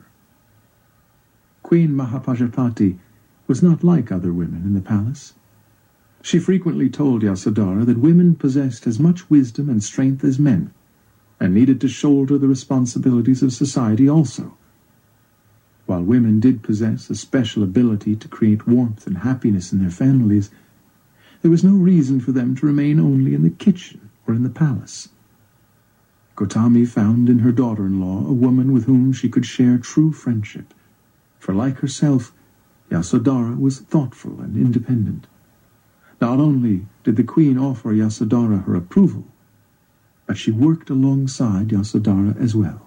Queen Mahapajapati was not like other women in the palace. She frequently told Yasodhara that women possessed as much wisdom and strength as men, and needed to shoulder the responsibilities of society also. While women did possess a special ability to create warmth and happiness in their families, there was no reason for them to remain only in the kitchen or in the palace. Gautami found in her daughter-in-law a woman with whom she could share true friendship, for like herself, Yasodhara was thoughtful and independent. Not only did the queen offer Yasodhara her approval, but she worked alongside Yasodhara as well.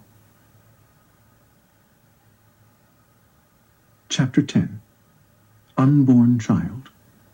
Chapter 10. Unborn Child.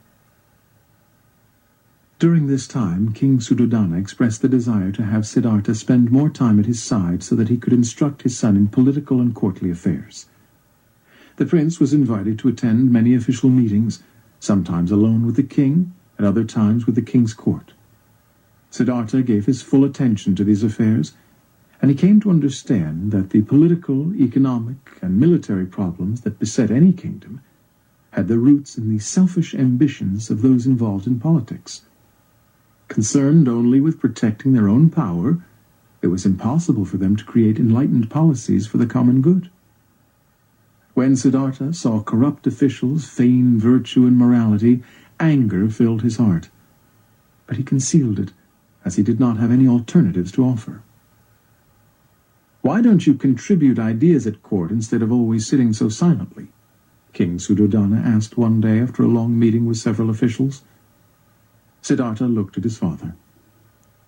During this time, King Suddhodana expressed the desire to have Siddhartha spend more time at his side so that he could instruct his son in political and courtly affairs. The prince was invited to attend many official meetings, sometimes alone with the king, at other times with the king's court. Siddhartha gave his full attention to these affairs, and he came to understand that the political, economic, and military problems that beset any kingdom had their roots in the selfish ambitions of those involved in politics. Concerned only with protecting their own power, it was impossible for them to create enlightened policies for the common good. When Siddhartha saw corrupt officials feign virtue and morality, anger filled his heart. But he concealed it, as he did not have any alternatives to offer. "Why don't you contribute ideas at court instead of always sitting so silently?" King Suddhodana asked one day after a long meeting with several officials. Siddhartha looked at his father.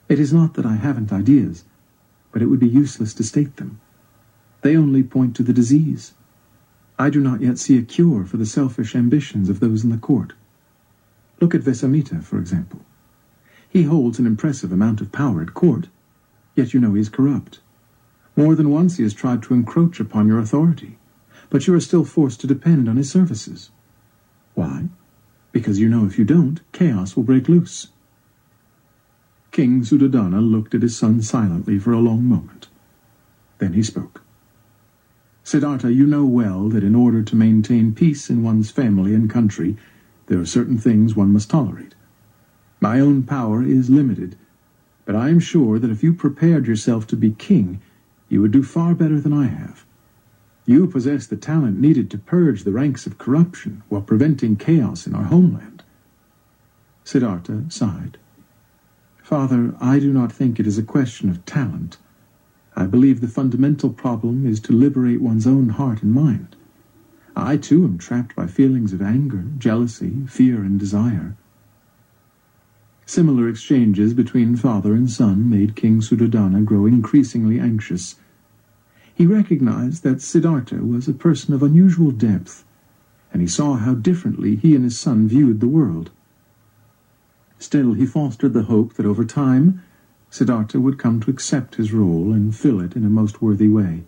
It is not that I haven't ideas, but it would be useless to state them. They only point to the disease. I do not yet see a cure for the selfish ambitions of those in the court. Look at Vesamita, for example. He holds an impressive amount of power at court, yet you know he is corrupt. More than once he has tried to encroach upon your authority, but you are still forced to depend on his services. Why? Because you know if you don't, chaos will break loose. King Suddhodana looked at his son silently for a long moment. Then he spoke. Siddhartha, you know well that in order to maintain peace in one's family and country, there are certain things one must tolerate. My own power is limited, but I am sure that if you prepared yourself to be king, you would do far better than I have. You possess the talent needed to purge the ranks of corruption while preventing chaos in our homeland. Siddhartha sighed. Father, I do not think it is a question of talent. I believe the fundamental problem is to liberate one's own heart and mind. I, too, am trapped by feelings of anger, jealousy, fear, and desire. Similar exchanges between father and son made King Suddhodana grow increasingly anxious. He recognized that Siddhartha was a person of unusual depth, and he saw how differently he and his son viewed the world. Still, he fostered the hope that over time, Siddhartha would come to accept his role and fill it in a most worthy way.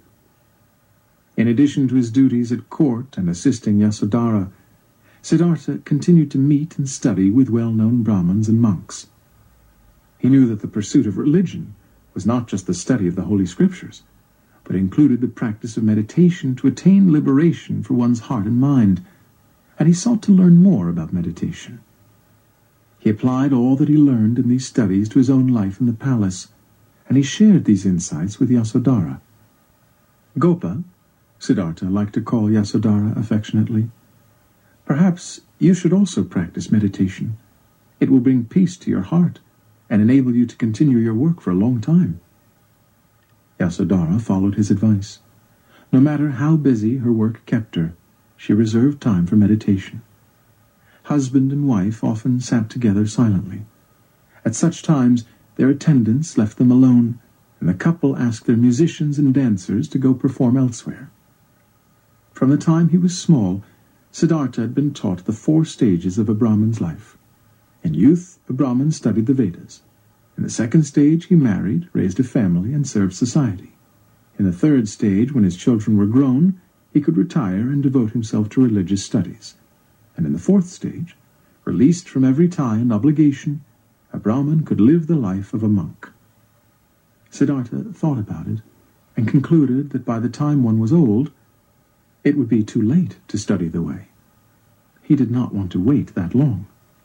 In addition to his duties at court and assisting Yasodhara, Siddhartha continued to meet and study with well-known Brahmins and monks. He knew that the pursuit of religion was not just the study of the Holy Scriptures, but included the practice of meditation to attain liberation for one's heart and mind, and he sought to learn more about meditation. He applied all that he learned in these studies to his own life in the palace, and he shared these insights with Yasodhara. Gopa, Siddhartha liked to call Yasodhara affectionately, perhaps you should also practice meditation. It will bring peace to your heart and enable you to continue your work for a long time. Yasodhara followed his advice. No matter how busy her work kept her, she reserved time for meditation. Husband and wife often sat together silently. At such times, their attendants left them alone, and the couple asked their musicians and dancers to go perform elsewhere. From the time he was small, Siddhartha had been taught the 4 stages of a Brahmin's life. In youth, a Brahmin studied the Vedas. In the 2nd stage, he married, raised a family, and served society. In the 3rd stage, when his children were grown, he could retire and devote himself to religious studies. And in the 4th stage, released from every tie and obligation, a Brahmin could live the life of a monk. Siddhartha thought about it, and concluded that by the time one was old, it would be too late to study the way. He did not want to wait that long.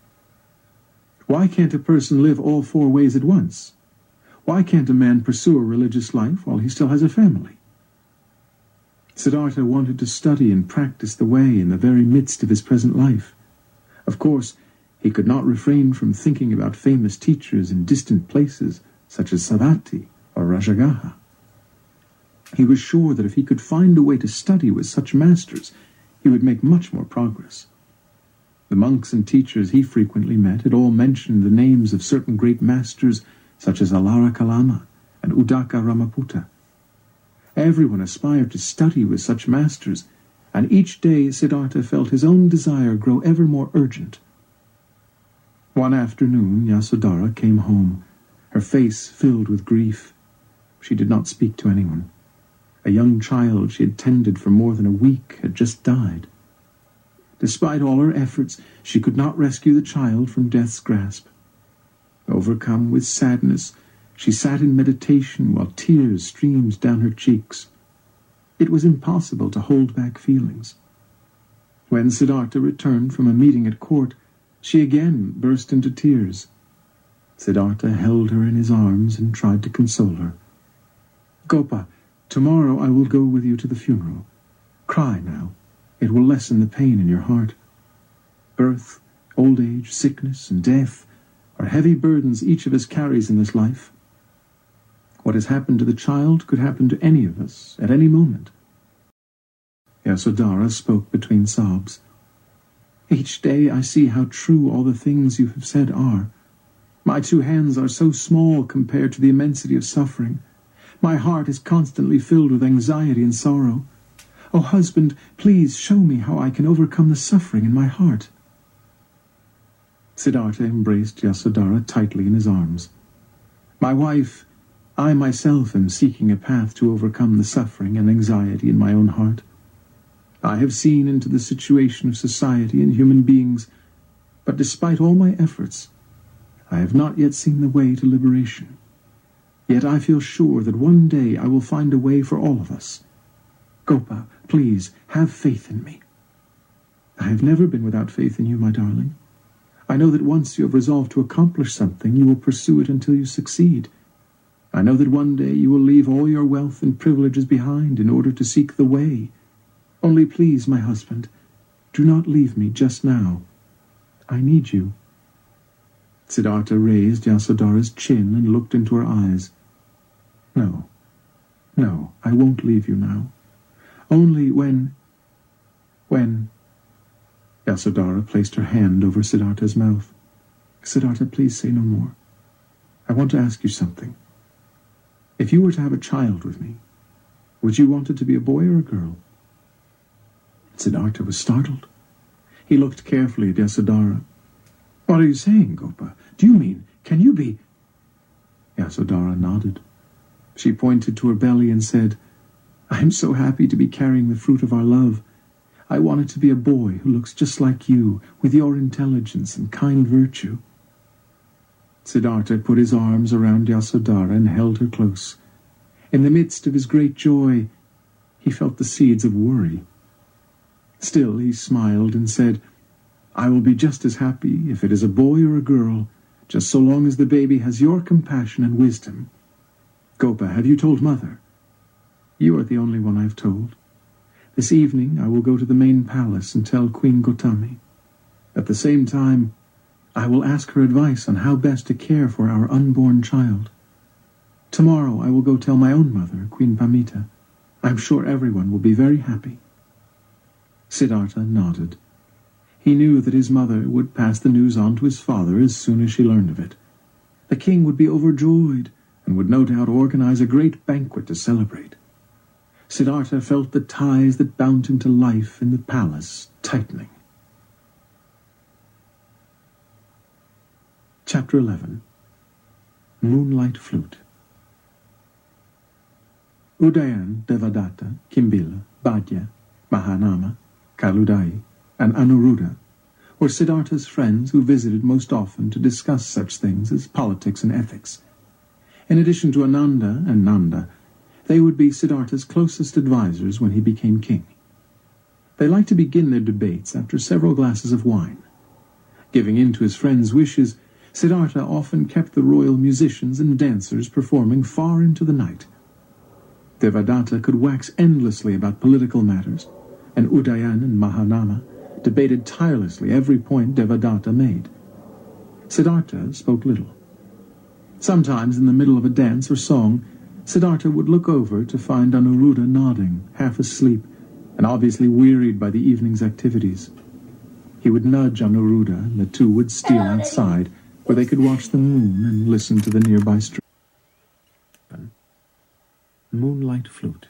Why can't a person live all 4 ways at once? Why can't a man pursue a religious life while he still has a family? Siddhartha wanted to study and practice the way in the very midst of his present life. Of course, he could not refrain from thinking about famous teachers in distant places, such as Savatthi or Rajagaha. He was sure that if he could find a way to study with such masters, he would make much more progress. The monks and teachers he frequently met had all mentioned the names of certain great masters, such as Alara Kalama and Udaka Ramaputta. Everyone aspired to study with such masters, and each day Siddhartha felt his own desire grow ever more urgent. One afternoon, Yasodhara came home, her face filled with grief. She did not speak to anyone. A young child she had tended for more than a week had just died. Despite all her efforts, she could not rescue the child from death's grasp. Overcome with sadness, she sat in meditation while tears streamed down her cheeks. It was impossible to hold back feelings. When Siddhartha returned from a meeting at court, she again burst into tears. Siddhartha held her in his arms and tried to console her. "Gopa, tomorrow I will go with you to the funeral. Cry now. It will lessen the pain in your heart. Birth, old age, sickness, and death are heavy burdens each of us carries in this life. What has happened to the child could happen to any of us at any moment." Yasodhara spoke between sobs. "Each day I see how true all the things you have said are. My 2 hands are so small compared to the immensity of suffering. My heart is constantly filled with anxiety and sorrow. O husband, please show me how I can overcome the suffering in my heart." Siddhartha embraced Yasodhara tightly in his arms. "My wife, I myself am seeking a path to overcome the suffering and anxiety in my own heart. I have seen into the situation of society and human beings, but despite all my efforts, I have not yet seen the way to liberation. Yet I feel sure that one day I will find a way for all of us. Gopa, please, have faith in me." "I have never been without faith in you, my darling. I know that once you have resolved to accomplish something, you will pursue it until you succeed. I know that one day you will leave all your wealth and privileges behind in order to seek the way. Only please, my husband, do not leave me just now. I need you." Siddhartha raised Yasodhara's chin and looked into her eyes. No, I won't leave you now. Only when... Yasodhara placed her hand over Siddhartha's mouth. "Siddhartha, please say no more. I want to ask you something. If you were to have a child with me, would you want it to be a boy or a girl?" Siddhartha was startled. He looked carefully at Yasodhara. "What are you saying, Gopa? Do you mean, can you be—" Yasodhara nodded. She pointed to her belly and said, "I am so happy to be carrying the fruit of our love. I want it to be a boy who looks just like you, with your intelligence and kind virtue." Siddhartha put his arms around Yasodhara and held her close. In the midst of his great joy, he felt the seeds of worry. Still, he smiled and said, "I will be just as happy if it is a boy or a girl, just so long as the baby has your compassion and wisdom. Gopa, have you told Mother?" "You are the only one I have told. This evening I will go to the main palace and tell Queen Gotami. At the same time, I will ask her advice on how best to care for our unborn child. Tomorrow I will go tell my own mother, Queen Pamita. I am sure everyone will be very happy." Siddhartha nodded. He knew that his mother would pass the news on to his father as soon as she learned of it. The king would be overjoyed and would no doubt organize a great banquet to celebrate. Siddhartha felt the ties that bound him to life in the palace tightening. Chapter 11. Moonlight Flute. Udayan, Devadatta, Kimbila, Bhadya, Mahanama, Kaludai, and Anuruddha were Siddhartha's friends who visited most often to discuss such things as politics and ethics. In addition to Ananda and Nanda, they would be Siddhartha's closest advisors when he became king. They liked to begin their debates after several glasses of wine. Giving in to his friends' wishes, Siddhartha often kept the royal musicians and dancers performing far into the night. Devadatta could wax endlessly about political matters, and Udayan and Mahanama debated tirelessly every point Devadatta made. Siddhartha spoke little. Sometimes in the middle of a dance or song, Siddhartha would look over to find Anuruddha nodding, half asleep, and obviously wearied by the evening's activities. He would nudge Anuruddha, and the two would steal outside, where they could watch the moon and listen to the nearby stream. Moonlight Flute.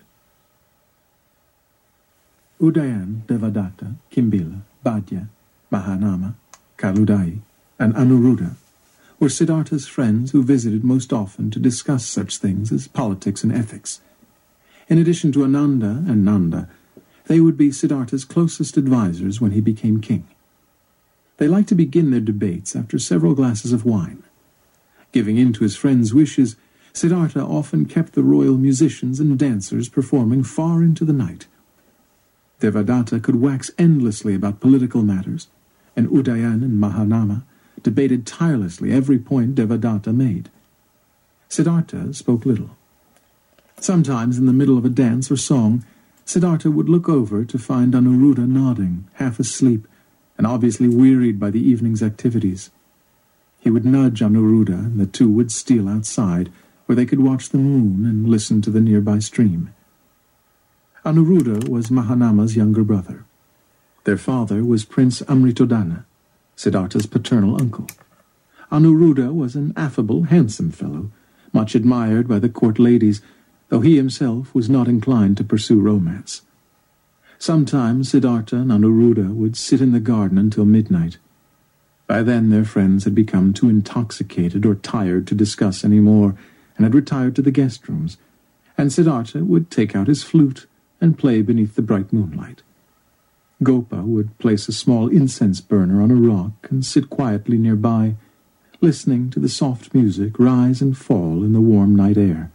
Udayan, Devadatta, Kimbila, Bhadya, Mahanama, Kaludai, and Anuruddha were Siddhartha's friends who visited most often to discuss such things as politics and ethics. In addition to Ananda and Nanda, they would be Siddhartha's closest advisors when he became king. They liked to begin their debates after several glasses of wine. Giving in to his friends' wishes, Siddhartha often kept the royal musicians and dancers performing far into the night. Devadatta could wax endlessly about political matters, and Udayan and Mahanama debated tirelessly every point Devadatta made. Siddhartha spoke little. Sometimes in the middle of a dance or song, Siddhartha would look over to find Anuruddha nodding, half asleep, and obviously wearied by the evening's activities. He would nudge Anuruddha, and the two would steal outside, where they could watch the moon and listen to the nearby stream. Anuruddha was Mahanama's younger brother. Their father was Prince Amritodana, Siddhartha's paternal uncle. Anuruddha was an affable, handsome fellow, much admired by the court ladies, though he himself was not inclined to pursue romance. Sometimes Siddhartha and Anuruddha would sit in the garden until midnight. By then their friends had become too intoxicated or tired to discuss any more, and had retired to the guest rooms, and Siddhartha would take out his flute and play beneath the bright moonlight. Gopa would place a small incense burner on a rock and sit quietly nearby, listening to the soft music rise and fall in the warm night air.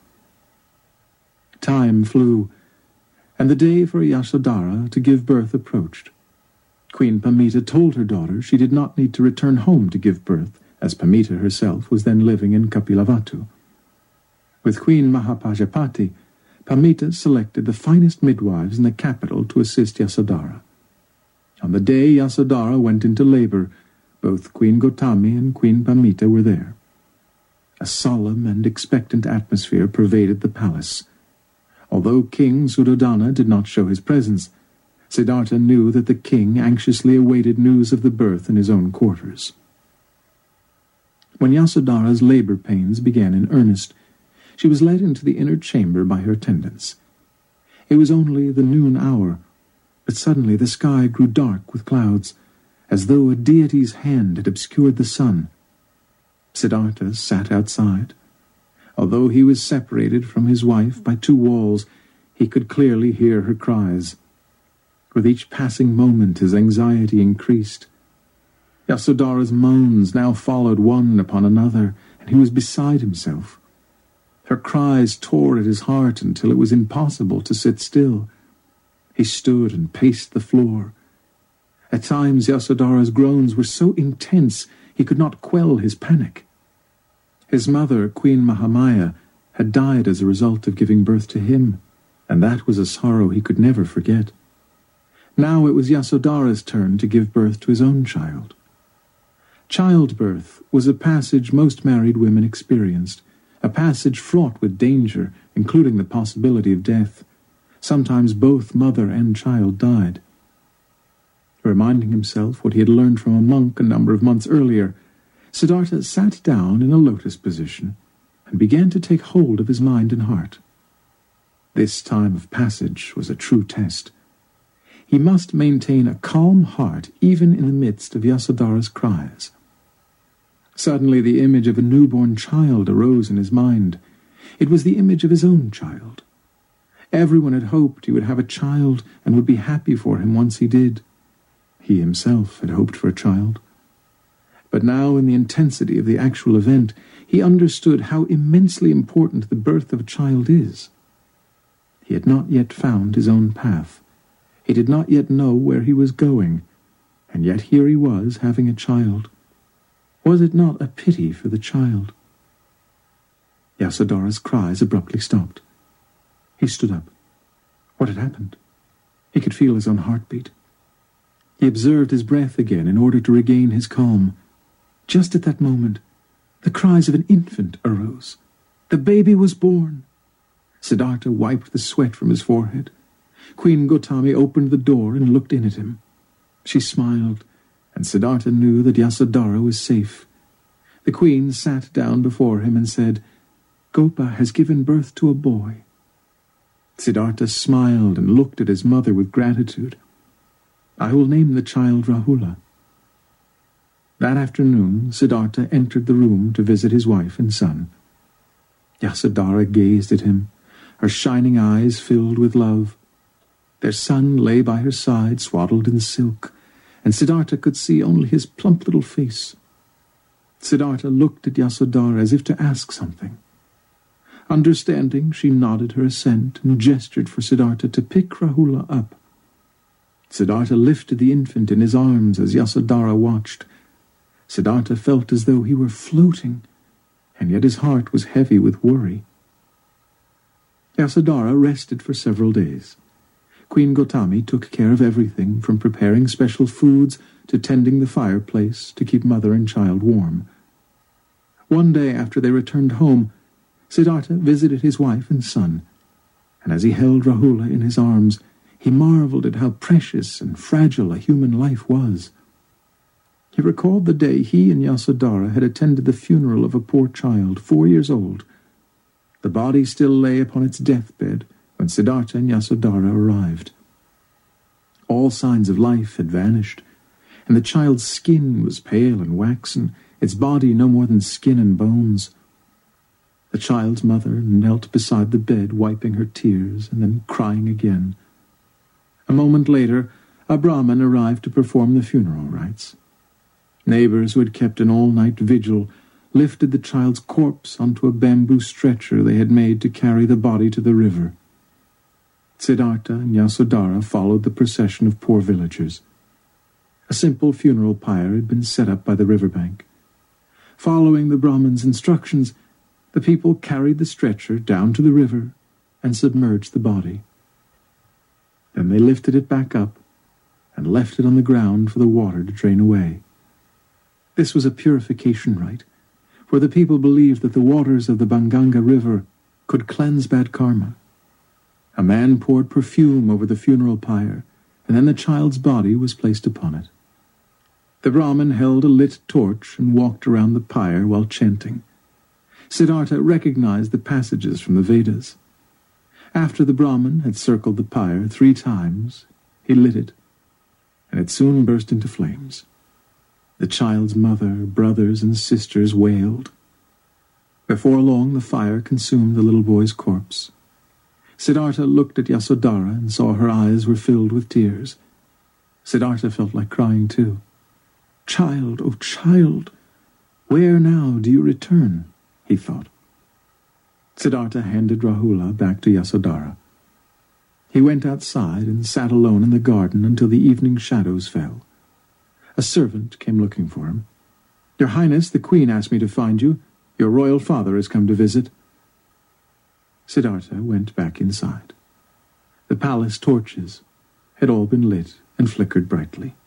Time flew, and the day for Yasodhara to give birth approached. Queen Pamita told her daughter she did not need to return home to give birth, as Pamita herself was then living in Kapilavatthu. With Queen Mahapajapati, Pamita selected the finest midwives in the capital to assist Yasodhara. On the day Yasodhara went into labor, both Queen Gotami and Queen Pamita were there. A solemn and expectant atmosphere pervaded the palace. Although King Suddhodana did not show his presence, Siddhartha knew that the king anxiously awaited news of the birth in his own quarters. When Yasodhara's labor pains began in earnest, she was led into the inner chamber by her attendants. It was only the noon hour, but suddenly the sky grew dark with clouds, as though a deity's hand had obscured the sun. Siddhartha sat outside. Although he was separated from his wife by 2 walls, he could clearly hear her cries. With each passing moment his anxiety increased. Yasodhara's moans now followed one upon another, and he was beside himself. Her cries tore at his heart until it was impossible to sit still. He stood and paced the floor. At times Yasodhara's groans were so intense he could not quell his panic. His mother, Queen Mahamaya, had died as a result of giving birth to him, and that was a sorrow he could never forget. Now it was Yasodhara's turn to give birth to his own child. Childbirth was a passage most married women experienced, a passage fraught with danger, including the possibility of death. Sometimes both mother and child died. Reminding himself what he had learned from a monk a number of months earlier, Siddhartha sat down in a lotus position and began to take hold of his mind and heart. This time of passage was a true test. He must maintain a calm heart even in the midst of Yasodhara's cries. Suddenly the image of a newborn child arose in his mind. It was the image of his own child. Everyone had hoped he would have a child and would be happy for him once he did. He himself had hoped for a child. But now, in the intensity of the actual event, he understood how immensely important the birth of a child is. He had not yet found his own path. He did not yet know where he was going, and yet here he was having a child. Was it not a pity for the child? Yasodhara's cries abruptly stopped. He stood up. What had happened? He could feel his own heartbeat. He observed his breath again in order to regain his calm. Just at that moment, the cries of an infant arose. The baby was born. Siddhartha wiped the sweat from his forehead. Queen Gotami opened the door and looked in at him. She smiled, and Siddhartha knew that Yasodhara was safe. The queen sat down before him and said, "Gopa has given birth to a boy." Siddhartha smiled and looked at his mother with gratitude. "I will name the child Rahula." That afternoon, Siddhartha entered the room to visit his wife and son. Yasodhara gazed at him, her shining eyes filled with love. Their son lay by her side, swaddled in silk, and Siddhartha could see only his plump little face. Siddhartha looked at Yasodhara as if to ask something. Understanding, she nodded her assent and gestured for Siddhartha to pick Rahula up. Siddhartha lifted the infant in his arms as Yasodhara watched. Siddhartha felt as though he were floating, and yet his heart was heavy with worry. Yasodhara rested for several days. Queen Gotami took care of everything, from preparing special foods to tending the fireplace to keep mother and child warm. One day after they returned home, Siddhartha visited his wife and son, and as he held Rahula in his arms, he marveled at how precious and fragile a human life was. He recalled the day he and Yasodhara had attended the funeral of a poor child, 4 years old. The body still lay upon its deathbed when Siddhartha and Yasodhara arrived. All signs of life had vanished, and the child's skin was pale and waxen, its body no more than skin and bones. The child's mother knelt beside the bed, wiping her tears and then crying again. A moment later, a Brahmin arrived to perform the funeral rites. Neighbors who had kept an all-night vigil lifted the child's corpse onto a bamboo stretcher they had made to carry the body to the river. Siddhartha and Yasodhara followed the procession of poor villagers. A simple funeral pyre had been set up by the riverbank. Following the Brahmin's instructions, the people carried the stretcher down to the river and submerged the body. Then they lifted it back up and left it on the ground for the water to drain away. This was a purification rite, for the people believed that the waters of the Banganga River could cleanse bad karma. A man poured perfume over the funeral pyre, and then the child's body was placed upon it. The Brahmin held a lit torch and walked around the pyre while chanting. Siddhartha recognized the passages from the Vedas. After the Brahmin had circled the pyre 3 times, he lit it, and it soon burst into flames. The child's mother, brothers, and sisters wailed. Before long, the fire consumed the little boy's corpse. Siddhartha looked at Yasodhara and saw her eyes were filled with tears. Siddhartha felt like crying too. "Child, oh child, where now do you return?" he thought. Siddhartha handed Rahula back to Yasodhara. He went outside and sat alone in the garden until the evening shadows fell. A servant came looking for him. "Your Highness, the Queen asked me to find you. Your royal father has come to visit." Siddhartha went back inside. The palace torches had all been lit and flickered brightly.